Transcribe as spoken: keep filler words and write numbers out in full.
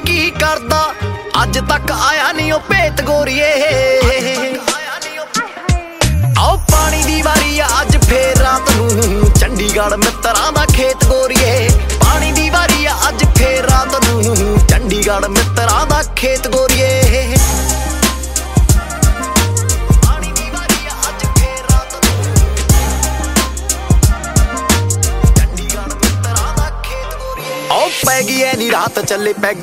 ਕੀ ਕਰਦਾ ਅੱਜ ਤੱਕ ਆਇਆ ਨਹੀਂ ਉਹ ਭੇਤ ਗੋਰੀਏ। ਆਓ ਪਾਣੀ ਦੀ ਵਾਰੀ ਆ ਅੱਜ ਫੇਰ ਰਾਤ ਨੂੰ ਚੰਡੀਗੜ੍ਹ ਮਿੱਤਰਾਂ ਦਾ ਖੇਤ ਗੋਰੀਏ। ਪਾਣੀ ਦੀ ਵਾਰੀ ਆ ਅੱਜ ਫੇਰ ਰਾਤ ਨੂੰ ਚੰਡੀਗੜ੍ਹ ਮਿੱਤਰਾਂ ਦਾ ਖੇਤ ਗੋਰੀਏ। ਪੈ ਗਈ ਐ ਨੀ ਰਾਤ ਚੱਲੇ ਪੈਗ